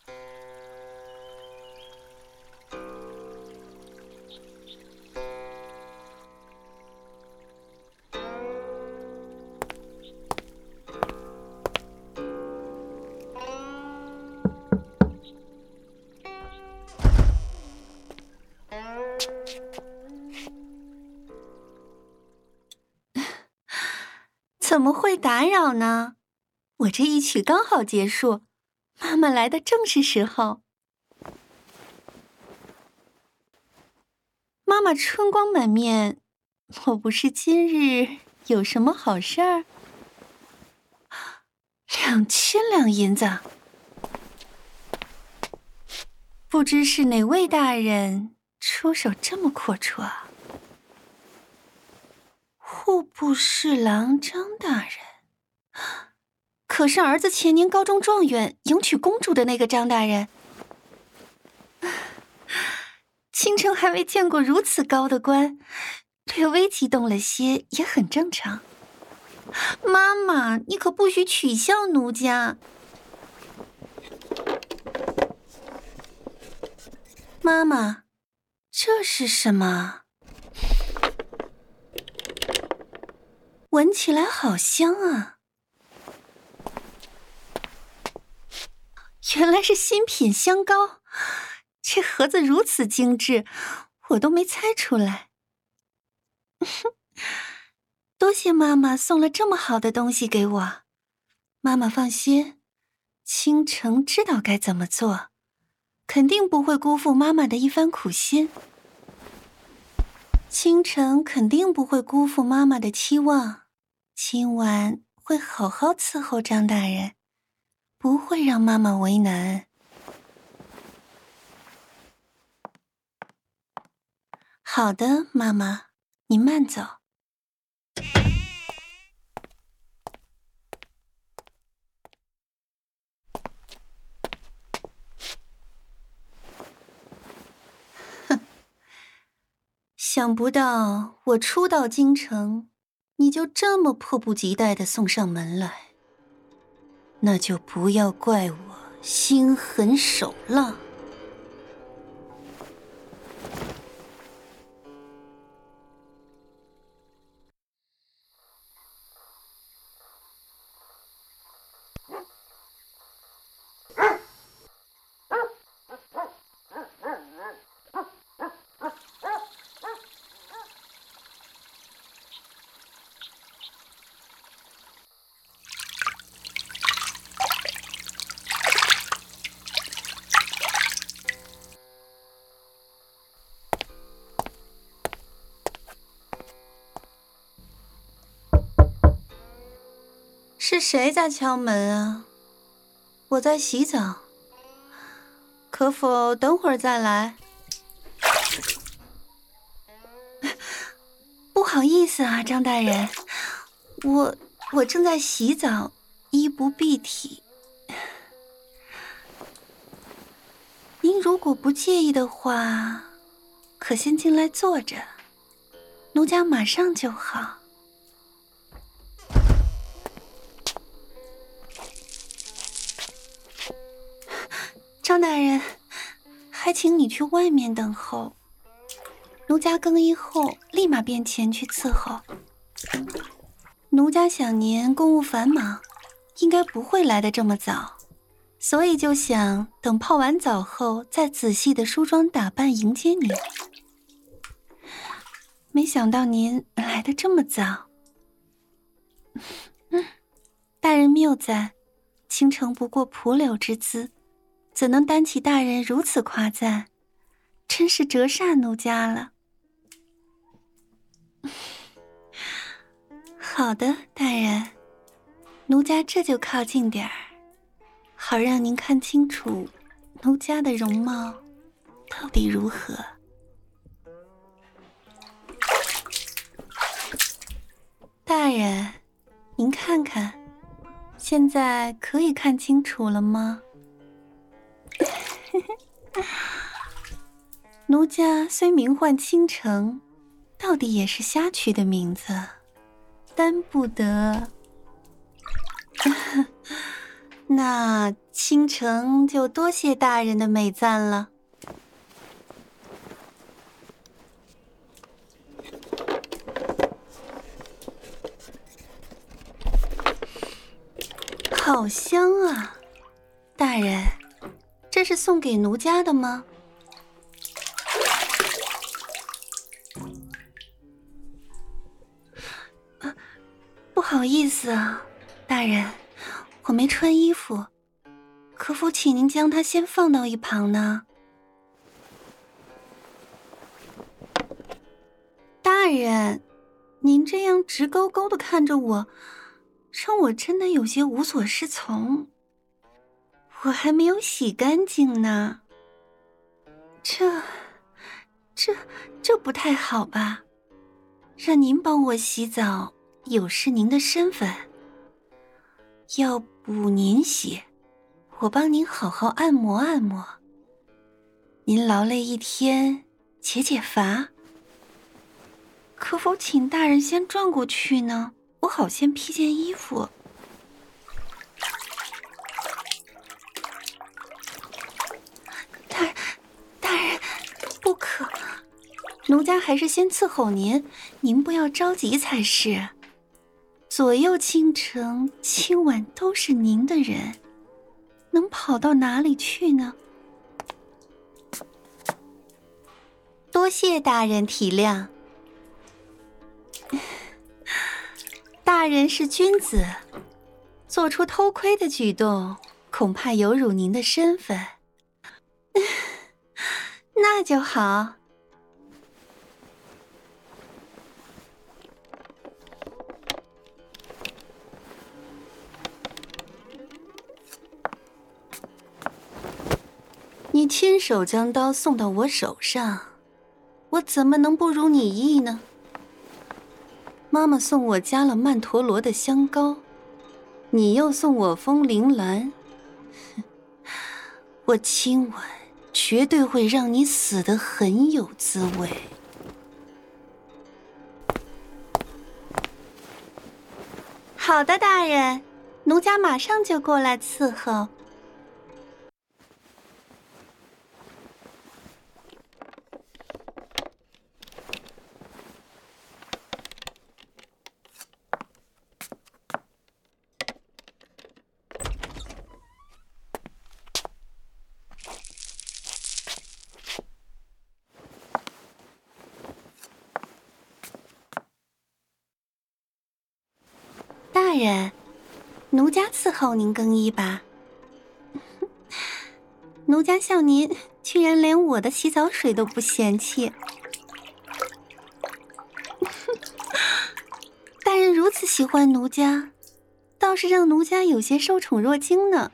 怎么会打扰呢？我这一曲刚好结束，妈妈来的正是时候。妈妈春光满面，我不是今日有什么好事儿？2000两银子，不知是哪位大人出手这么阔绰啊？户部侍郎张大人，可是儿子前年高中状元迎娶公主的那个张大人。倾城还未见过如此高的官，略微激动了些也很正常。妈妈，你可不许取笑奴家。妈妈，这是什么？闻起来好香啊！原来是新品香膏，这盒子如此精致，我都没猜出来。多谢妈妈送了这么好的东西给我。妈妈放心，倾城知道该怎么做，肯定不会辜负妈妈的一番苦心。倾城肯定不会辜负妈妈的期望，今晚会好好伺候张大人，不会让妈妈为难。好的，妈妈，你慢走。哼，想不到我初到京城，你就这么迫不及待地送上门来，那就不要怪我心狠手辣。是谁在敲门啊？我在洗澡，可否等会儿再来？不好意思啊，张大人，我正在洗澡，衣不蔽体。您如果不介意的话，可先进来坐着，奴家马上就好。张大人，还请你去外面等候，奴家更衣后立马便前去伺候。奴家想您公务繁忙，应该不会来得这么早，所以就想等泡完澡后再仔细的梳妆打扮迎接您。没想到您来得这么早。大人谬赞，倾城不过蒲柳之姿，怎能担起大人如此夸赞，真是折煞奴家了。好的，大人，奴家这就靠近点儿，好让您看清楚奴家的容貌到底如何。大人，您看看，现在可以看清楚了吗？奴家虽名唤倾城，到底也是瞎取的名字，担不得那倾城就多谢大人的美赞了。好香啊，大人，这是送给奴家的吗？不好意思啊，大人，我没穿衣服，可否请您将它先放到一旁呢？大人，您这样直勾勾地看着我，让我真的有些无所适从。我还没有洗干净呢，这不太好吧？让您帮我洗澡，有失您的身份。要不您洗，我帮您好好按摩按摩。您劳累一天，解解乏。可否请大人先转过去呢？我好先披件衣服。大人，不可！奴家还是先伺候您，您不要着急才是。左右倾城，今晚都是您的人，能跑到哪里去呢？多谢大人体谅。大人是君子，做出偷窥的举动，恐怕有辱您的身份。那就好。你亲手将刀送到我手上，我怎么能不如你意呢？妈妈送我加了曼陀罗的香膏，你又送我风铃兰，我亲吻绝对会让你死得很有滋味。好的，大人，奴家马上就过来伺候。大人，奴家伺候您更衣吧。奴家笑您居然连我的洗澡水都不嫌弃。大人如此喜欢奴家，倒是让奴家有些受宠若惊呢。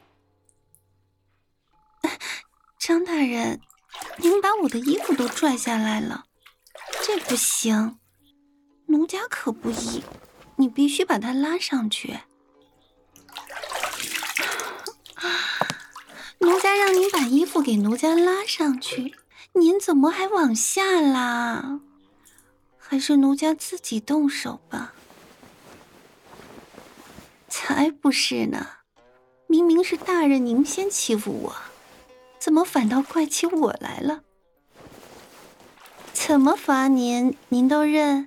张大人，您把我的衣服都拽下来了，这不行，奴家可不依，你必须把它拉上去。奴家让您把衣服给奴家拉上去，您怎么还往下拉？还是奴家自己动手吧。才不是呢，明明是大人您先欺负我，怎么反倒怪起我来了？怎么罚您都认？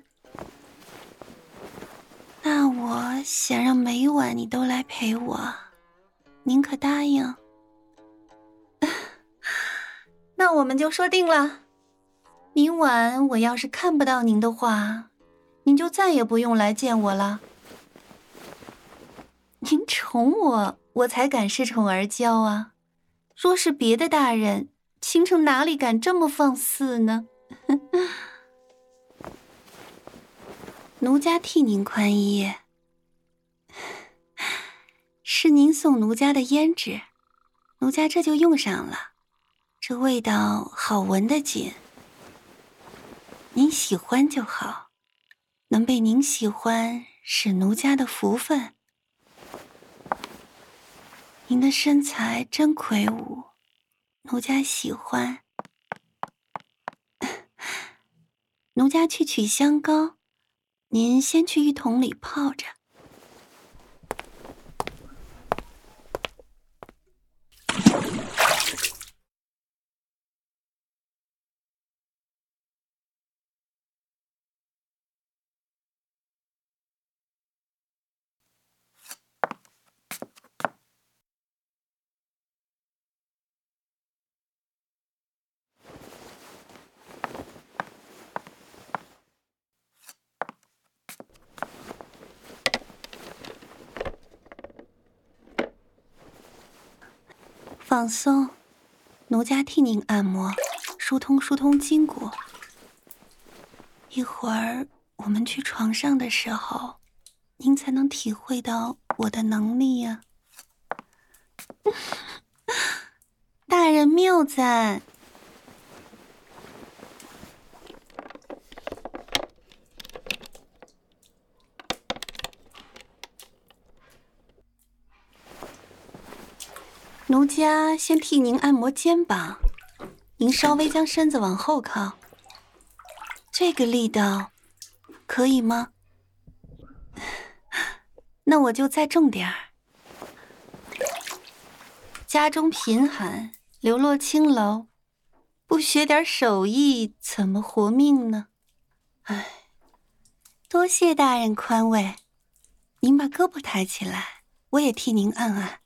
那我想让每晚你都来陪我，您可答应？那我们就说定了，明晚我要是看不到您的话，您就再也不用来见我了。您宠我，我才敢恃宠而骄啊！若是别的大人，倾城哪里敢这么放肆呢？奴家替您宽衣，是您送奴家的胭脂，奴家这就用上了，这味道好闻得紧。您喜欢就好，能被您喜欢是奴家的福分。您的身材真魁梧，奴家喜欢。奴家去取香膏，您先去浴桶里泡着。 放松，奴家替您按摩，疏通疏通筋骨。一会儿我们去床上的时候，您才能体会到我的能力呀。大人谬赞。奴家先替您按摩肩膀，您稍微将身子往后靠，这个力道可以吗？那我就再重点儿。家中贫寒，流落青楼，不学点手艺怎么活命呢？唉，多谢大人宽慰，您把胳膊抬起来，我也替您按按。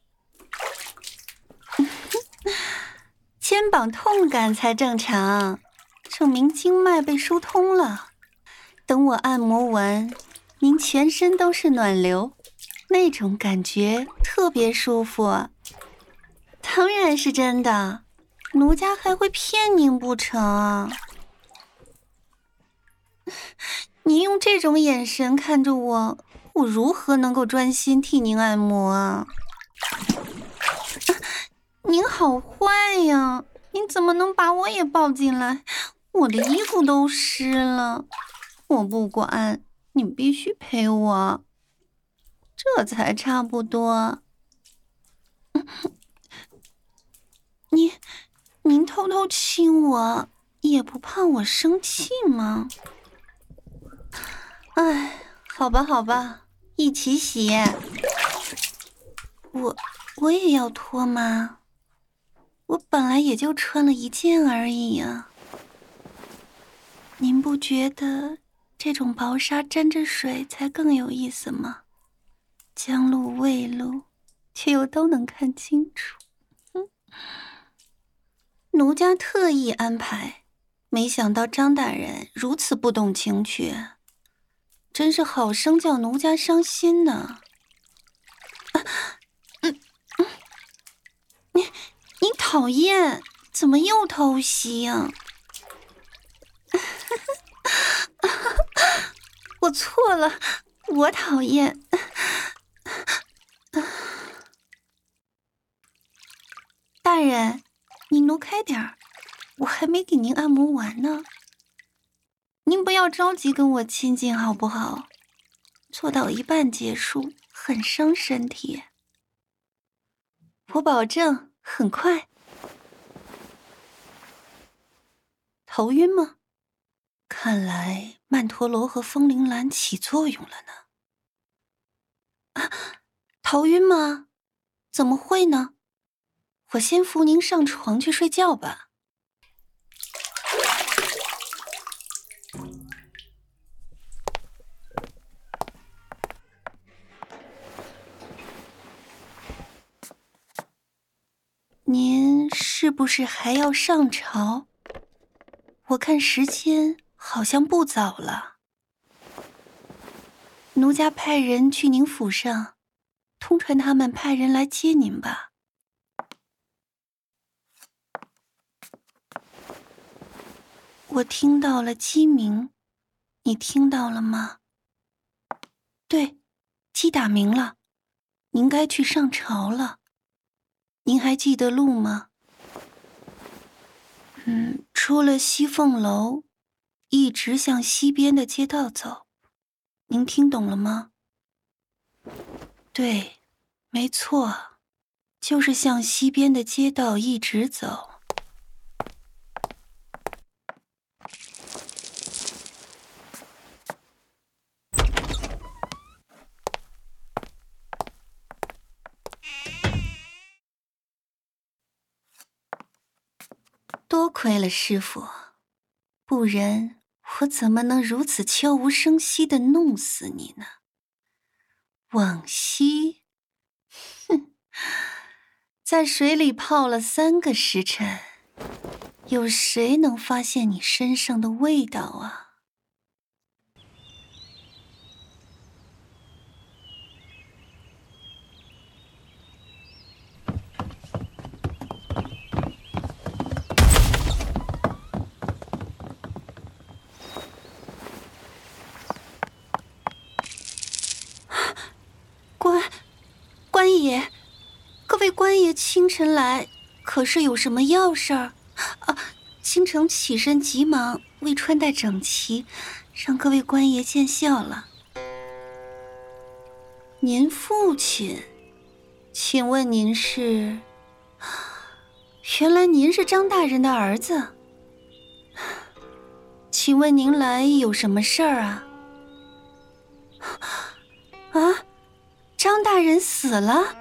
肩膀痛感才正常，证明经脉被疏通了。等我按摩完，您全身都是暖流，那种感觉特别舒服。当然是真的，奴家还会骗您不成？您用这种眼神看着我，我如何能够专心替您按摩啊？您好坏呀！您怎么能把我也抱进来？我的衣服都湿了。我不管，你必须陪我，这才差不多。您偷偷亲我，也不怕我生气吗？哎，好吧好吧，一起洗。我也要脱吗？我本来也就穿了一件而已呀。您不觉得这种薄纱沾着水才更有意思吗？将露未露，却又都能看清楚。奴家特意安排，没想到张大人如此不懂情趣，真是好生叫奴家伤心呢。你讨厌，怎么又偷袭呀？我错了，我讨厌。大人，你挪开点儿，我还没给您按摩完呢。您不要着急跟我亲近好不好？做到一半结束，很伤身体。我保证很快。头晕吗？看来曼陀罗和风铃兰起作用了呢。啊，头晕吗？怎么会呢？我先扶您上床去睡觉吧。您是不是还要上朝？我看时间好像不早了。奴家派人去您府上，通传他们派人来接您吧。我听到了鸡鸣，你听到了吗？对，鸡打鸣了，您该去上朝了。您还记得路吗？出了西凤楼，一直向西边的街道走。您听懂了吗？对，没错，就是向西边的街道一直走。多亏了师父，不然我怎么能如此悄无声息地弄死你呢？往昔，哼，在水里泡了3个时辰，有谁能发现你身上的味道啊？ 爷清晨来，可是有什么要事儿？啊，京城起身急忙，未穿戴整齐，让各位官爷见笑了。您父亲，请问您是？原来您是张大人的儿子。请问您来有什么事儿啊？啊，张大人死了？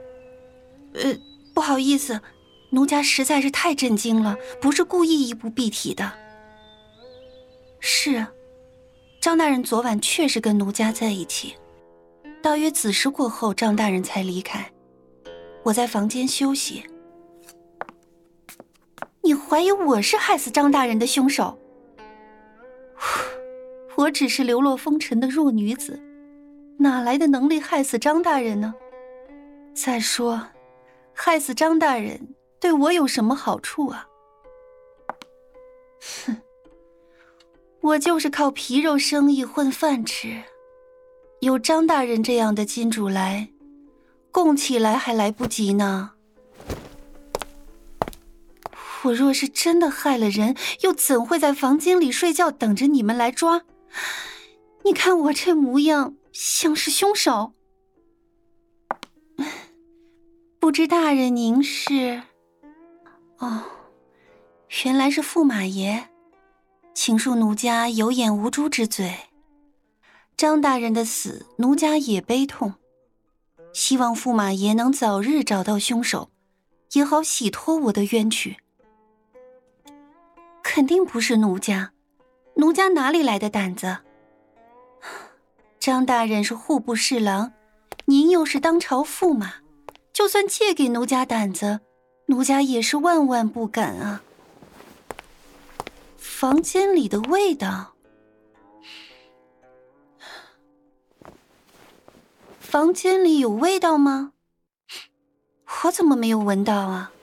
不好意思，奴家实在是太震惊了，不是故意衣不蔽体的。是啊，张大人昨晚确实跟奴家在一起，大约子时过后，张大人才离开。我在房间休息。你怀疑我是害死张大人的凶手？我只是流落风尘的弱女子，哪来的能力害死张大人呢？再说，害死张大人对我有什么好处啊？哼，我就是靠皮肉生意混饭吃，有张大人这样的金主来，供起来还来不及呢。我若是真的害了人，又怎会在房间里睡觉等着你们来抓？你看我这模样，像是凶手？不知大人您是？哦，原来是驸马爷，请恕奴家有眼无珠之罪。张大人的死，奴家也悲痛，希望驸马爷能早日找到凶手，也好洗脱我的冤屈。肯定不是奴家，奴家哪里来的胆子？张大人是户部侍郎，您又是当朝驸马，就算借给奴家胆子，奴家也是万万不敢啊。房间里的味道，房间里有味道吗？我怎么没有闻到啊？